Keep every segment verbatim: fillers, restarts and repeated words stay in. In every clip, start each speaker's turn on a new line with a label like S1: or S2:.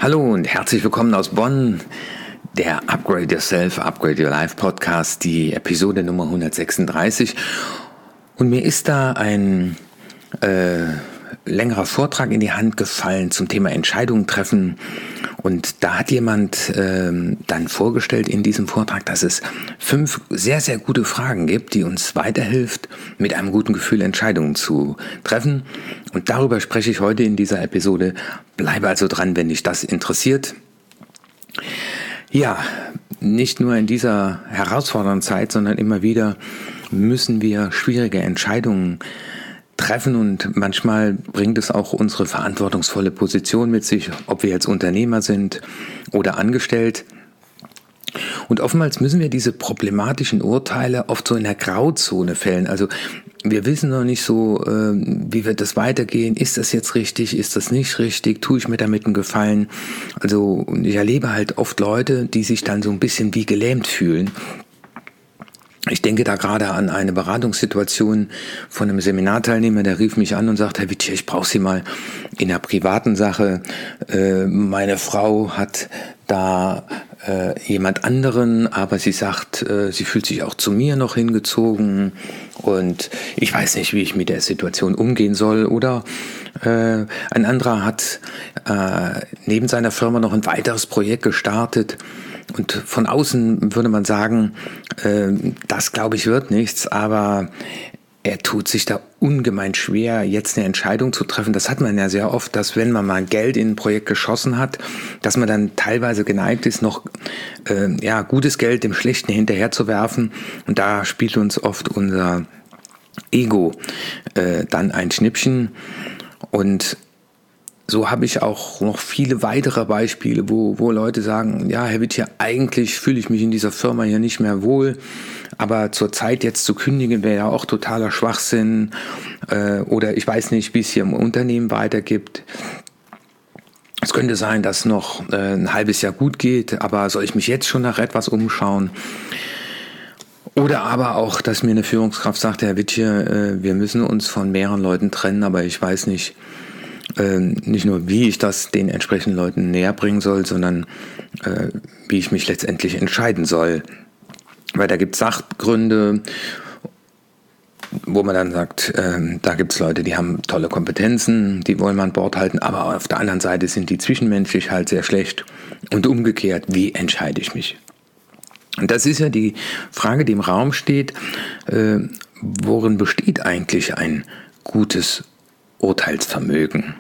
S1: Hallo und herzlich willkommen aus Bonn, der Upgrade Yourself, Upgrade Your Life Podcast, die Episode Nummer hundertsechsunddreißig. Und mir ist da ein äh, längerer Vortrag in die Hand gefallen zum Thema Entscheidungen treffen. Und da hat jemand äh, dann vorgestellt in diesem Vortrag, dass es fünf sehr, sehr gute Fragen gibt, die uns weiterhilft, mit einem guten Gefühl Entscheidungen zu treffen. Und darüber spreche ich heute in dieser Episode. Bleibe also dran, wenn dich das interessiert. Ja, nicht nur in dieser herausfordernden Zeit, sondern immer wieder müssen wir schwierige Entscheidungen treffen und manchmal bringt es auch unsere verantwortungsvolle Position mit sich, ob wir jetzt Unternehmer sind oder angestellt. Und oftmals müssen wir diese problematischen Urteile oft so in der Grauzone fällen. Also wir wissen noch nicht so, wie wird das weitergehen. Ist das jetzt richtig? Ist das nicht richtig? Tue ich mir damit einen Gefallen? Also ich erlebe halt oft Leute, die sich dann so ein bisschen wie gelähmt fühlen. Ich denke da gerade an eine Beratungssituation von einem Seminarteilnehmer, der rief mich an und sagte, Herr Wittier, ich brauche Sie mal in einer privaten Sache. Äh, meine Frau hat da äh, jemand anderen, aber sie sagt, äh, sie fühlt sich auch zu mir noch hingezogen und ich weiß nicht, wie ich mit der Situation umgehen soll. Oder äh, ein anderer hat äh, neben seiner Firma noch ein weiteres Projekt gestartet. Und von außen würde man sagen, äh, das glaube ich wird nichts, aber er tut sich da ungemein schwer, jetzt eine Entscheidung zu treffen. Das hat man ja sehr oft, dass wenn man mal Geld in ein Projekt geschossen hat, dass man dann teilweise geneigt ist, noch äh, ja, gutes Geld dem Schlechten hinterherzuwerfen. Und da spielt uns oft unser Ego äh, dann ein Schnippchen. Und so habe ich auch noch viele weitere Beispiele, wo, wo Leute sagen, ja, Herr Wittier, eigentlich fühle ich mich in dieser Firma hier nicht mehr wohl, aber zur Zeit jetzt zu kündigen wäre ja auch totaler Schwachsinn äh, oder ich weiß nicht, wie es hier im Unternehmen weitergeht. Es könnte sein, dass noch äh, ein halbes Jahr gut geht, aber soll ich mich jetzt schon nach etwas umschauen? Oder aber auch, dass mir eine Führungskraft sagt, Herr Wittier, äh, wir müssen uns von mehreren Leuten trennen, aber ich weiß nicht, Äh, nicht nur, wie ich das den entsprechenden Leuten näher bringen soll, sondern äh, wie ich mich letztendlich entscheiden soll. Weil da gibt es Sachgründe, wo man dann sagt, äh, da gibt es Leute, die haben tolle Kompetenzen, die wollen wir an Bord halten, aber auf der anderen Seite sind die zwischenmenschlich halt sehr schlecht. Und umgekehrt, wie entscheide ich mich? Und das ist ja die Frage, die im Raum steht, äh, worin besteht eigentlich ein gutes Urteilsvermögen?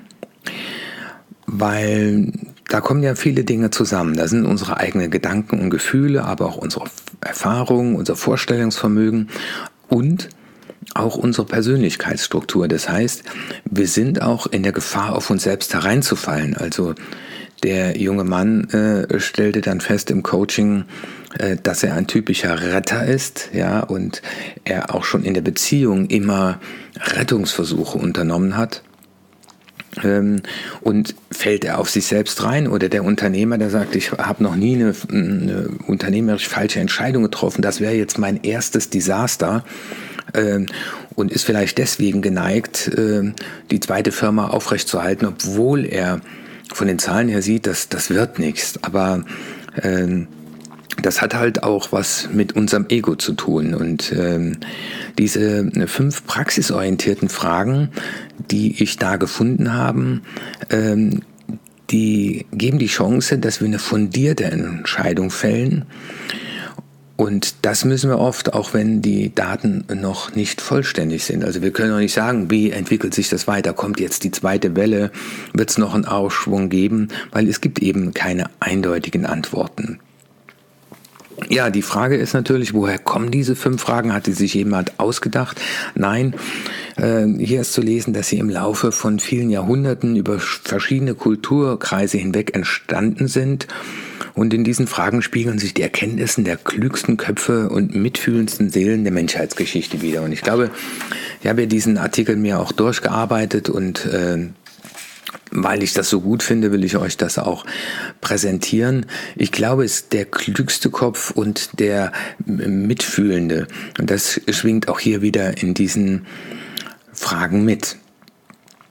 S1: Weil da kommen ja viele Dinge zusammen. Da sind unsere eigenen Gedanken und Gefühle, aber auch unsere Erfahrungen, unser Vorstellungsvermögen und auch unsere Persönlichkeitsstruktur. Das heißt, wir sind auch in der Gefahr, auf uns selbst hereinzufallen. Also der junge Mann äh, stellte dann fest im Coaching, äh, dass er ein typischer Retter ist, ja, und er auch schon in der Beziehung immer Rettungsversuche unternommen hat. Ähm, und fällt er auf sich selbst rein? Oder der Unternehmer, der sagt, ich habe noch nie eine, eine unternehmerisch falsche Entscheidung getroffen, das wäre jetzt mein erstes Desaster. Ähm, und ist vielleicht deswegen geneigt, äh, die zweite Firma aufrechtzuerhalten, obwohl er von den Zahlen her sieht, dass das wird nichts. Aber ähm, das hat halt auch was mit unserem Ego zu tun. Und ähm, diese fünf praxisorientierten Fragen, die ich da gefunden habe, ähm, die geben die Chance, dass wir eine fundierte Entscheidung fällen. Und das müssen wir oft, auch wenn die Daten noch nicht vollständig sind. Also wir können auch nicht sagen, wie entwickelt sich das weiter, kommt jetzt die zweite Welle, wird es noch einen Aufschwung geben, weil es gibt eben keine eindeutigen Antworten. Ja, die Frage ist natürlich, woher kommen diese fünf Fragen? Hat die sich jemand ausgedacht? Nein, äh, hier ist zu lesen, dass sie im Laufe von vielen Jahrhunderten über verschiedene Kulturkreise hinweg entstanden sind. Und in diesen Fragen spiegeln sich die Erkenntnisse der klügsten Köpfe und mitfühlendsten Seelen der Menschheitsgeschichte wider. Und ich glaube, ich habe ja diesen Artikel mir auch durchgearbeitet und äh, weil ich das so gut finde, will ich euch das auch präsentieren. Ich glaube, es ist der klügste Kopf und der mitfühlende. Und das schwingt auch hier wieder in diesen Fragen mit.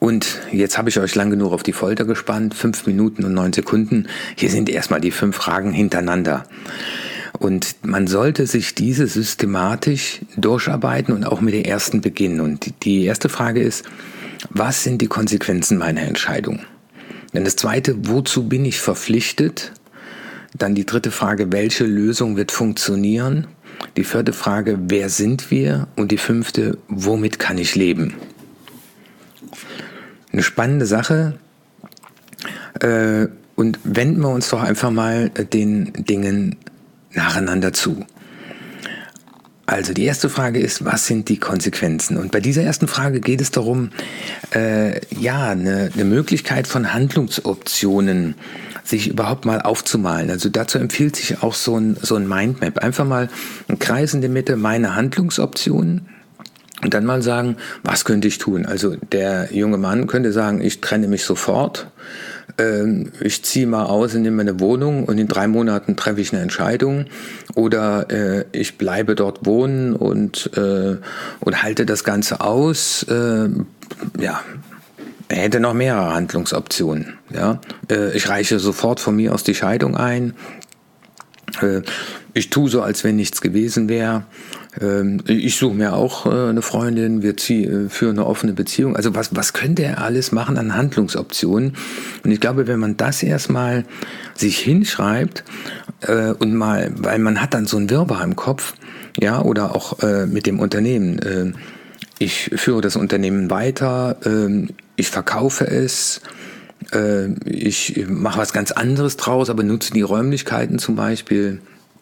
S1: Und jetzt habe ich euch lang genug auf die Folter gespannt, fünf Minuten und neun Sekunden. Hier sind erstmal die fünf Fragen hintereinander. Und man sollte sich diese systematisch durcharbeiten und auch mit der ersten beginnen. Und die erste Frage ist, was sind die Konsequenzen meiner Entscheidung? Dann das zweite, wozu bin ich verpflichtet? Dann die dritte Frage, welche Lösung wird funktionieren? Die vierte Frage, wer sind wir? Und die fünfte, womit kann ich leben? Eine spannende Sache. Und wenden wir uns doch einfach mal den Dingen nacheinander zu. Also die erste Frage ist, was sind die Konsequenzen? Und bei dieser ersten Frage geht es darum, äh, ja, eine, eine Möglichkeit von Handlungsoptionen sich überhaupt mal aufzumalen. Also dazu empfiehlt sich auch so ein, so ein Mindmap. Einfach mal einen Kreis in der Mitte, meine Handlungsoptionen. Und dann mal sagen, was könnte ich tun? Also der junge Mann könnte sagen, ich trenne mich sofort. Ich ziehe mal aus und nehme eine Wohnung und in drei Monaten treffe ich eine Entscheidung, oder äh, ich bleibe dort wohnen und, äh, und halte das Ganze aus. Äh, ja, er hätte noch mehrere Handlungsoptionen. Ja? Äh, ich reiche sofort von mir aus die Scheidung ein. Äh, ich tue so, als wenn nichts gewesen wäre. Ich suche mir auch eine Freundin, wir führen eine offene Beziehung. Also was, was könnte er alles machen an Handlungsoptionen? Und ich glaube, wenn man das erstmal sich hinschreibt äh, und mal, weil man hat dann so ein Wirrwarr im Kopf, ja, oder auch äh, mit dem Unternehmen. Äh, ich führe das Unternehmen weiter, äh, ich verkaufe es, äh, ich mache was ganz anderes draus, aber nutze die Räumlichkeiten zum Beispiel.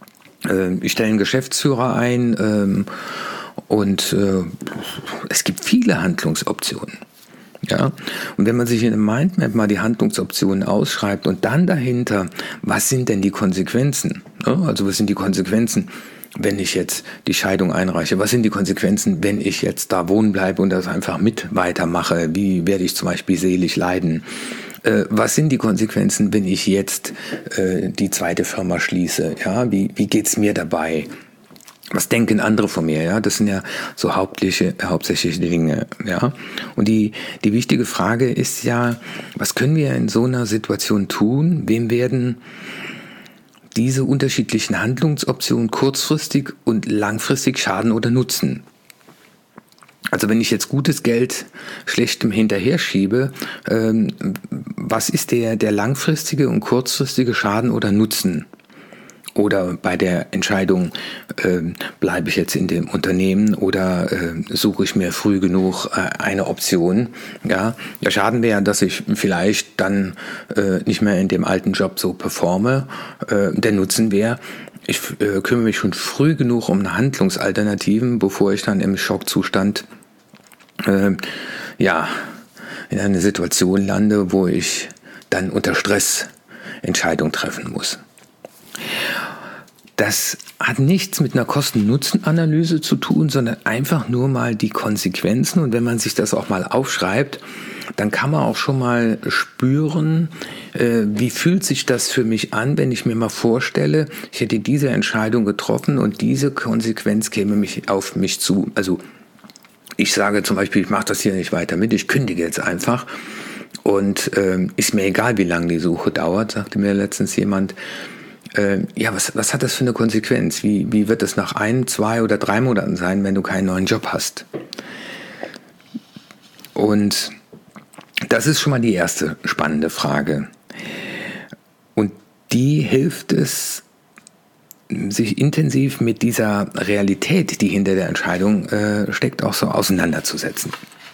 S1: Ich stelle einen Geschäftsführer ein ähm, und äh, es gibt viele Handlungsoptionen. Ja? Und wenn man sich in einem Mindmap mal die Handlungsoptionen ausschreibt und dann dahinter, was sind denn die Konsequenzen? Ja? Also was sind die Konsequenzen, wenn ich jetzt die Scheidung einreiche? Was sind die Konsequenzen, wenn ich jetzt da wohnen bleibe und das einfach mit weitermache? Wie werde ich zum Beispiel seelisch leiden? Was sind die Konsequenzen, wenn ich jetzt äh, die zweite Firma schließe? Ja, wie, wie geht's mir dabei? Was denken andere von mir? Ja, das sind ja so hauptliche, hauptsächliche Dinge. Ja, und die, die wichtige Frage ist ja, was können wir in so einer Situation tun? Wem werden diese unterschiedlichen Handlungsoptionen kurzfristig und langfristig schaden oder nutzen? Also wenn ich jetzt gutes Geld schlechtem hinterher schiebe, ähm, was ist der, der langfristige und kurzfristige Schaden oder Nutzen? Oder bei der Entscheidung, äh, bleibe ich jetzt in dem Unternehmen oder äh, suche ich mir früh genug äh, eine Option? Ja, der Schaden wäre, dass ich vielleicht dann äh, nicht mehr in dem alten Job so performe. Äh, der Nutzen wäre, ich äh, kümmere mich schon früh genug um Handlungsalternativen, bevor ich dann im Schockzustand äh, ja, in eine Situation lande, wo ich dann unter Stress Entscheidungen treffen muss. Das hat nichts mit einer Kosten-Nutzen-Analyse zu tun, sondern einfach nur mal die Konsequenzen. Und wenn man sich das auch mal aufschreibt, dann kann man auch schon mal spüren, äh, wie fühlt sich das für mich an, wenn ich mir mal vorstelle, ich hätte diese Entscheidung getroffen und diese Konsequenz käme mich auf mich zu. Also ich sage zum Beispiel, ich mache das hier nicht weiter mit, ich kündige jetzt einfach. Und äh, ist mir egal, wie lange die Suche dauert, sagte mir letztens jemand. Äh, ja, was, was hat das für eine Konsequenz? Wie, wie wird es nach ein, zwei oder drei Monaten sein, wenn du keinen neuen Job hast? Und das ist schon mal die erste spannende Frage. Und die hilft es, sich intensiv mit dieser Realität, die hinter der Entscheidung äh, steckt, auch so auseinanderzusetzen.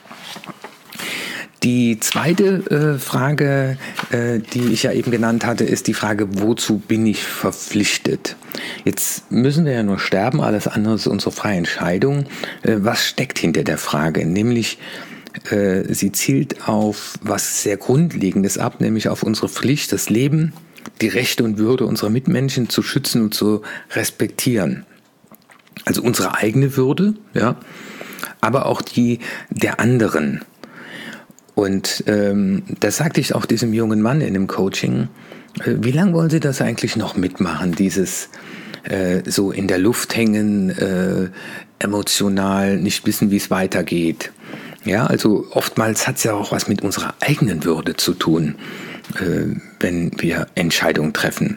S1: Die zweite äh, Frage, äh, die ich ja eben genannt hatte, ist die Frage, wozu bin ich verpflichtet? Jetzt müssen wir ja nur sterben, alles andere ist unsere freie Entscheidung. Äh, was steckt hinter der Frage? Nämlich, äh, sie zielt auf was sehr Grundlegendes ab, nämlich auf unsere Pflicht, das Leben, die Rechte und Würde unserer Mitmenschen zu schützen und zu respektieren. Also unsere eigene Würde, ja, aber auch die der anderen. Und ähm, das sagte ich auch diesem jungen Mann in dem Coaching. Äh, wie lange wollen Sie das eigentlich noch mitmachen, dieses äh, so in der Luft hängen, äh, emotional nicht wissen, wie es weitergeht? Ja, also oftmals hat es ja auch was mit unserer eigenen Würde zu tun, äh, wenn wir Entscheidungen treffen.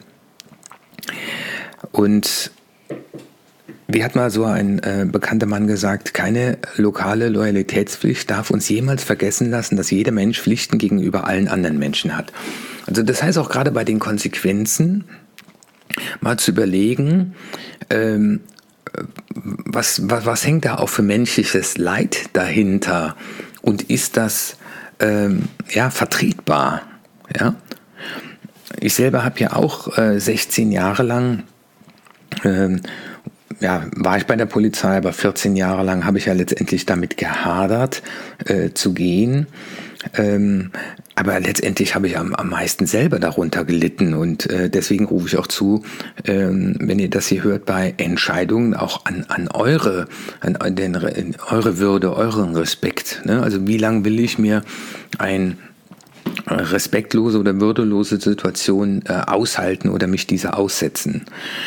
S1: Und wie hat mal so ein äh, bekannter Mann gesagt, keine lokale Loyalitätspflicht darf uns jemals vergessen lassen, dass jeder Mensch Pflichten gegenüber allen anderen Menschen hat. Also das heißt auch gerade bei den Konsequenzen mal zu überlegen, ähm, was, was, was hängt da auch für menschliches Leid dahinter und ist das ähm, ja, vertretbar? Ja? Ich selber habe ja auch äh, sechzehn Jahre lang ähm, Ja, war ich bei der Polizei, aber vierzehn Jahre lang habe ich ja letztendlich damit gehadert, äh, zu gehen. Ähm, aber letztendlich habe ich am, am meisten selber darunter gelitten und äh, deswegen rufe ich auch zu, ähm, wenn ihr das hier hört, bei Entscheidungen auch an, an eure, an den, eure Würde, euren Respekt. Ne? Also wie lange will ich mir ein respektlose oder würdelose Situation äh, aushalten oder mich dieser aussetzen?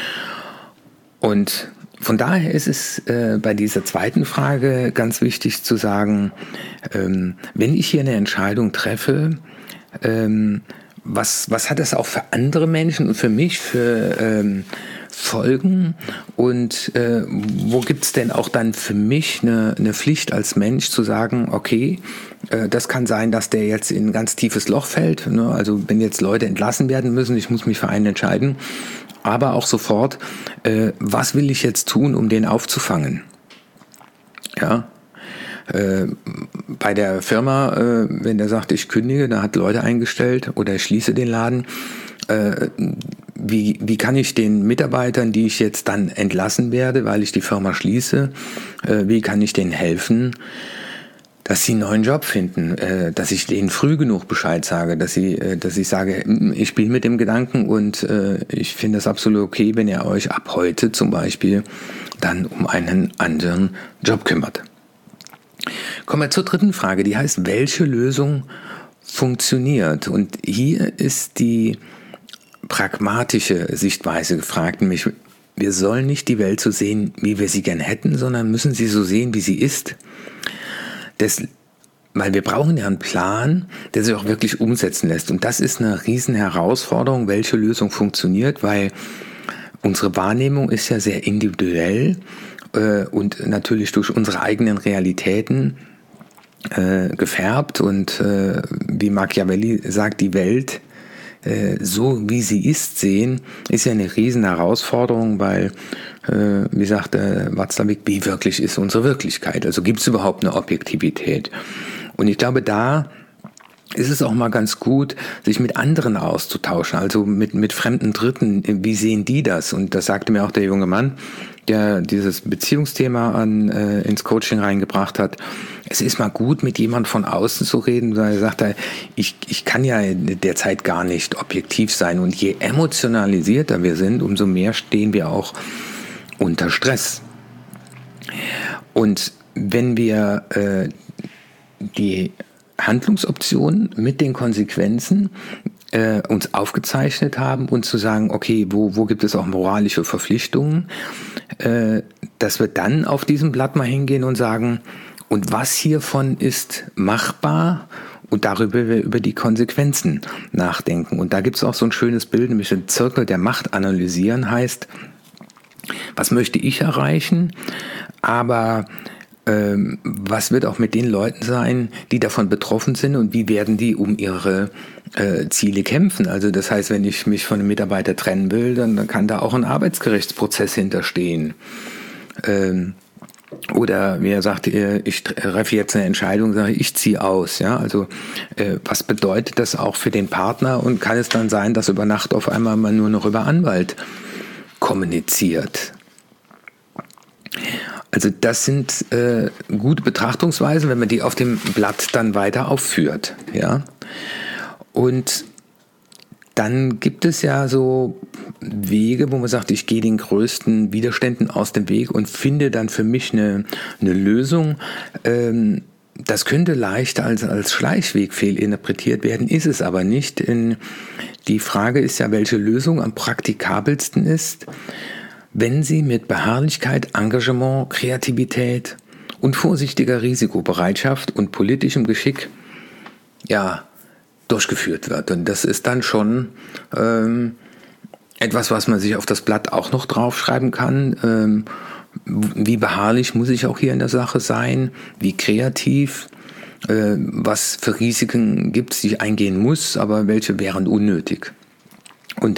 S1: Und von daher ist es äh, bei dieser zweiten Frage ganz wichtig zu sagen, ähm, wenn ich hier eine Entscheidung treffe, ähm, was, was hat das auch für andere Menschen und für mich für ähm, Folgen und äh, wo gibt es denn auch dann für mich eine, eine Pflicht als Mensch zu sagen, okay, äh, das kann sein, dass der jetzt in ein ganz tiefes Loch fällt, ne? Also wenn jetzt Leute entlassen werden müssen, ich muss mich für einen entscheiden, aber auch sofort, äh, was will ich jetzt tun, um den aufzufangen? Ja, äh, bei der Firma, äh, wenn der sagt, ich kündige, da hat Leute eingestellt oder ich schließe den Laden, äh, wie, wie kann ich den Mitarbeitern, die ich jetzt dann entlassen werde, weil ich die Firma schließe, äh, wie kann ich denen helfen, dass sie einen neuen Job finden, äh, dass ich denen früh genug Bescheid sage, dass sie, äh, dass ich sage, ich spiele mit dem Gedanken und äh, ich finde es absolut okay, wenn ihr euch ab heute zum Beispiel dann um einen anderen Job kümmert. Kommen wir zur dritten Frage, die heißt, welche Lösung funktioniert? Und hier ist die pragmatische Sichtweise gefragt, nämlich wir sollen nicht die Welt so sehen, wie wir sie gern hätten, sondern müssen sie so sehen, wie sie ist. Das, weil wir brauchen ja einen Plan, der sich auch wirklich umsetzen lässt. Und das ist eine riesen Herausforderung, welche Lösung funktioniert, weil unsere Wahrnehmung ist ja sehr individuell äh, und natürlich durch unsere eigenen Realitäten äh, gefärbt. Und äh, wie Machiavelli sagt, die Welt äh, so wie sie ist sehen, ist ja eine riesen Herausforderung, weil äh, wie sagte Watzlawick, wie wirklich ist unsere Wirklichkeit? Also gibt es überhaupt eine Objektivität? Und ich glaube, da ist es auch mal ganz gut, sich mit anderen auszutauschen, also mit, mit fremden Dritten. Wie sehen die das? Und das sagte mir auch der junge Mann, der dieses Beziehungsthema an, äh, ins Coaching reingebracht hat. Es ist mal gut, mit jemandem von außen zu reden, weil er sagt, ich, ich kann ja derzeit gar nicht objektiv sein. Und je emotionalisierter wir sind, umso mehr stehen wir auch unter Stress. Und wenn wir äh, die Handlungsoptionen mit den Konsequenzen äh, uns aufgezeichnet haben und zu sagen, okay, wo, wo gibt es auch moralische Verpflichtungen, äh, dass wir dann auf diesem Blatt mal hingehen und sagen, und was hiervon ist machbar und darüber wir über die Konsequenzen nachdenken. Und da gibt es auch so ein schönes Bild, nämlich den Zirkel der Macht analysieren heißt, was möchte ich erreichen, aber ähm, was wird auch mit den Leuten sein, die davon betroffen sind und wie werden die um ihre äh, Ziele kämpfen. Also das heißt, wenn ich mich von einem Mitarbeiter trennen will, dann, dann kann da auch ein Arbeitsgerichtsprozess hinterstehen. Ähm, Oder wie er sagt, ich treffe jetzt eine Entscheidung, sage ich ziehe aus. Ja, also äh, was bedeutet das auch für den Partner und kann es dann sein, dass über Nacht auf einmal man nur noch über Anwalt kommuniziert? Also das sind äh, gute Betrachtungsweisen, wenn man die auf dem Blatt dann weiter aufführt. Ja, und dann gibt es ja so Wege, wo man sagt, ich gehe den größten Widerständen aus dem Weg und finde dann für mich eine, eine Lösung. Ähm, das könnte leicht als, als Schleichweg fehlinterpretiert werden, ist es aber nicht. In, die Frage ist ja, welche Lösung am praktikabelsten ist, wenn sie mit Beharrlichkeit, Engagement, Kreativität und vorsichtiger Risikobereitschaft und politischem Geschick ja, durchgeführt wird. Und das ist dann schon ähm, etwas, was man sich auf das Blatt auch noch draufschreiben kann. Ähm, wie beharrlich muss ich auch hier in der Sache sein? Wie kreativ? Äh, was für Risiken gibt es, die ich eingehen muss, aber welche wären unnötig? Und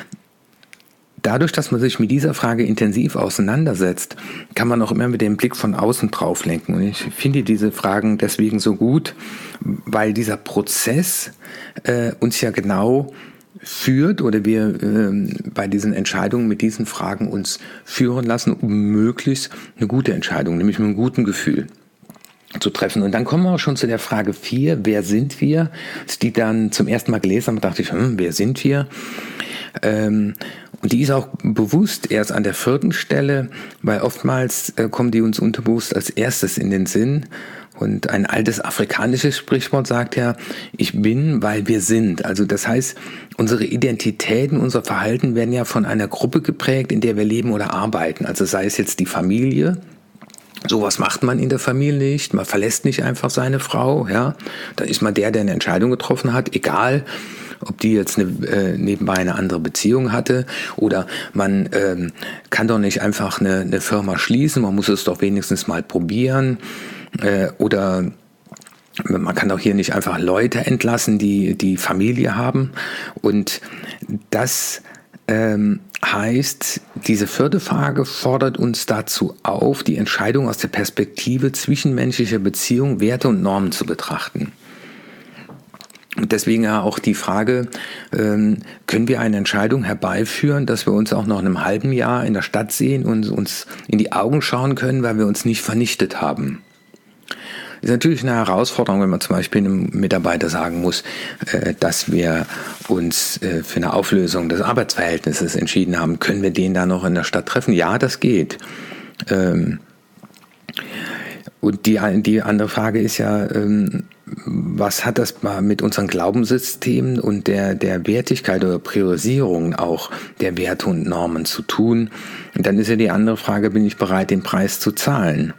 S1: dadurch, dass man sich mit dieser Frage intensiv auseinandersetzt, kann man auch immer mit dem Blick von außen drauf lenken. Und ich finde diese Fragen deswegen so gut, weil dieser Prozess äh, uns ja genau führt oder wir äh, bei diesen Entscheidungen mit diesen Fragen uns führen lassen, um möglichst eine gute Entscheidung, nämlich mit einem guten Gefühl zu treffen. Und dann kommen wir auch schon zu der Frage vier, wer sind wir? Als die dann zum ersten Mal gelesen habe, dachte ich, hm, wer sind wir? Ähm, und die ist auch bewusst erst an der vierten Stelle, weil oftmals äh, kommen die uns unterbewusst als erstes in den Sinn. Und ein altes afrikanisches Sprichwort sagt ja, ich bin, weil wir sind. Also das heißt, unsere Identitäten, unser Verhalten werden ja von einer Gruppe geprägt, in der wir leben oder arbeiten. Also sei es jetzt die Familie. Sowas macht man in der Familie nicht. Man verlässt nicht einfach seine Frau. Ja, da ist man der, der eine Entscheidung getroffen hat, egal ob die jetzt eine, äh, nebenbei eine andere Beziehung hatte oder man ähm, kann doch nicht einfach eine, eine Firma schließen, man muss es doch wenigstens mal probieren äh, oder man kann doch hier nicht einfach Leute entlassen, die die Familie haben. Und das ähm, heißt, diese vierte Frage fordert uns dazu auf, die Entscheidung aus der Perspektive zwischenmenschlicher Beziehungen, Werte und Normen zu betrachten. Und deswegen ja auch die Frage, ähm, können wir eine Entscheidung herbeiführen, dass wir uns auch noch in einem halben Jahr in der Stadt sehen und uns in die Augen schauen können, weil wir uns nicht vernichtet haben. Das ist natürlich eine Herausforderung, wenn man zum Beispiel einem Mitarbeiter sagen muss, äh, dass wir uns äh, für eine Auflösung des Arbeitsverhältnisses entschieden haben. Können wir den da noch in der Stadt treffen? Ja, das geht. Ähm, und die, die andere Frage ist ja, ähm, was hat das mit unseren Glaubenssystemen und der, der Wertigkeit oder Priorisierung auch der Werte und Normen zu tun? Und dann ist ja die andere Frage, bin ich bereit, den Preis zu zahlen?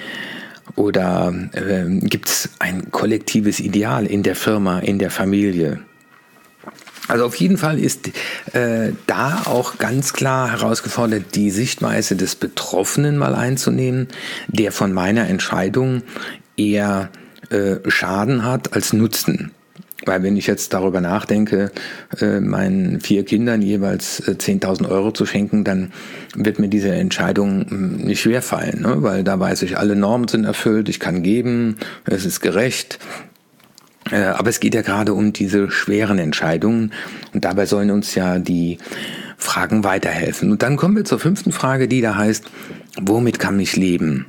S1: Oder äh, gibt es ein kollektives Ideal in der Firma, in der Familie? Also auf jeden Fall ist äh, da auch ganz klar herausgefordert, die Sichtweise des Betroffenen mal einzunehmen, der von meiner Entscheidung eher äh, Schaden hat als Nutzen. Weil wenn ich jetzt darüber nachdenke, äh, meinen vier Kindern jeweils äh, zehntausend Euro zu schenken, dann wird mir diese Entscheidung mh, nicht schwerfallen, ne? Weil da weiß ich, alle Normen sind erfüllt, ich kann geben, es ist gerecht. Äh, aber es geht ja gerade um diese schweren Entscheidungen und dabei sollen uns ja die Fragen weiterhelfen. Und dann kommen wir zur fünften Frage, die da heißt, womit kann ich leben?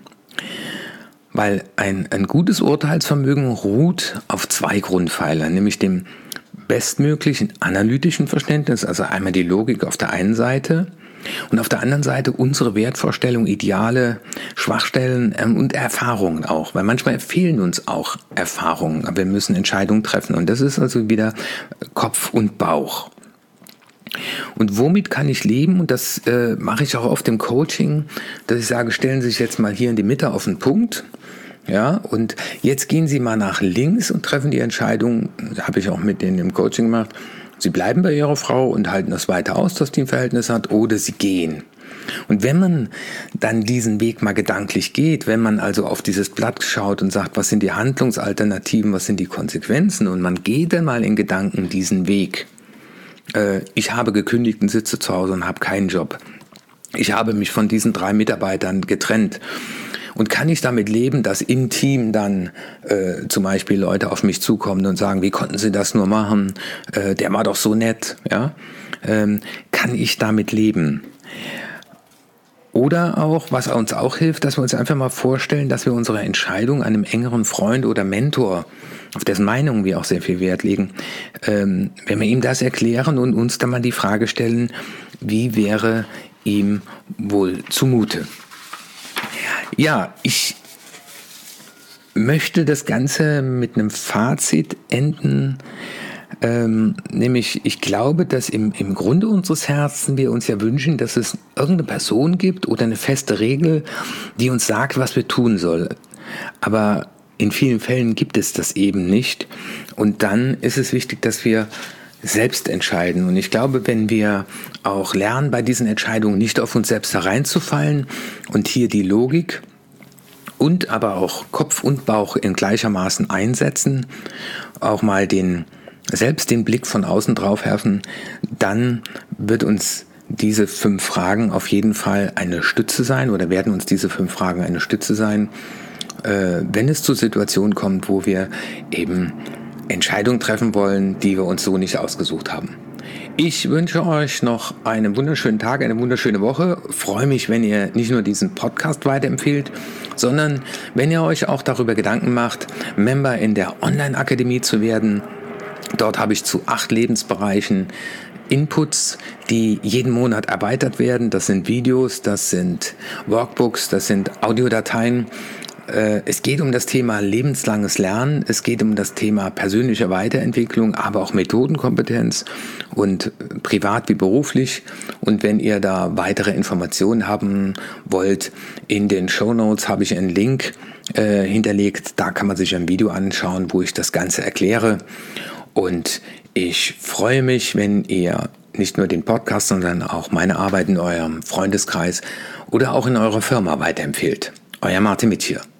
S1: Weil ein, ein gutes Urteilsvermögen ruht auf zwei Grundpfeilern, nämlich dem bestmöglichen analytischen Verständnis, also einmal die Logik auf der einen Seite und auf der anderen Seite unsere Wertvorstellung, Ideale, Schwachstellen ähm, und Erfahrungen auch, weil manchmal fehlen uns auch Erfahrungen, aber wir müssen Entscheidungen treffen und das ist also wieder Kopf und Bauch. Und womit kann ich leben? Und das äh, mache ich auch oft im Coaching, dass ich sage, stellen Sie sich jetzt mal hier in die Mitte auf den Punkt. Ja, und jetzt gehen Sie mal nach links und treffen die Entscheidung, habe ich auch mit denen im Coaching gemacht, Sie bleiben bei Ihrer Frau und halten das weiter aus, dass die ein Verhältnis hat, oder Sie gehen. Und wenn man dann diesen Weg mal gedanklich geht, wenn man also auf dieses Blatt schaut und sagt, was sind die Handlungsalternativen, was sind die Konsequenzen, und man geht dann mal in Gedanken diesen Weg, ich habe gekündigt und sitze zu Hause und habe keinen Job. Ich habe mich von diesen drei Mitarbeitern getrennt. Und kann ich damit leben, dass im Team dann äh, zum Beispiel Leute auf mich zukommen und sagen, wie konnten Sie das nur machen? Äh, der war doch so nett. Ja? Ähm, kann ich damit leben? Oder auch, was uns auch hilft, dass wir uns einfach mal vorstellen, dass wir unsere Entscheidung einem engeren Freund oder Mentor, auf dessen Meinung wir auch sehr viel Wert legen, ähm, wenn wir ihm das erklären und uns dann mal die Frage stellen, wie wäre ihm wohl zumute? Ja, ich möchte das Ganze mit einem Fazit enden, Ähm, nämlich, ich glaube, dass im, im Grunde unseres Herzens wir uns ja wünschen, dass es irgendeine Person gibt oder eine feste Regel, die uns sagt, was wir tun sollen. Aber in vielen Fällen gibt es das eben nicht. Und dann ist es wichtig, dass wir selbst entscheiden. Und ich glaube, wenn wir auch lernen, bei diesen Entscheidungen nicht auf uns selbst hereinzufallen und hier die Logik und aber auch Kopf und Bauch in gleichermaßen einsetzen, auch mal den selbst den Blick von außen drauf werfen, dann wird uns diese fünf Fragen auf jeden Fall eine Stütze sein oder werden uns diese fünf Fragen eine Stütze sein, äh, wenn es zu Situationen kommt, wo wir eben Entscheidungen treffen wollen, die wir uns so nicht ausgesucht haben. Ich wünsche euch noch einen wunderschönen Tag, eine wunderschöne Woche. Freue mich, wenn ihr nicht nur diesen Podcast weiterempfehlt, sondern wenn ihr euch auch darüber Gedanken macht, Member in der Online-Akademie zu werden. Dort habe ich zu acht Lebensbereichen Inputs, die jeden Monat erweitert werden. Das sind Videos, das sind Workbooks, das sind Audiodateien. Es geht um das Thema lebenslanges Lernen, es geht um das Thema persönliche Weiterentwicklung, aber auch Methodenkompetenz und privat wie beruflich. Und wenn ihr da weitere Informationen haben wollt, in den Shownotes habe ich einen Link äh, hinterlegt. Da kann man sich ein Video anschauen, wo ich das Ganze erkläre. Und ich freue mich, wenn ihr nicht nur den Podcast, sondern auch meine Arbeit in eurem Freundeskreis oder auch in eurer Firma weiterempfehlt. Euer Martin Mitsch hier.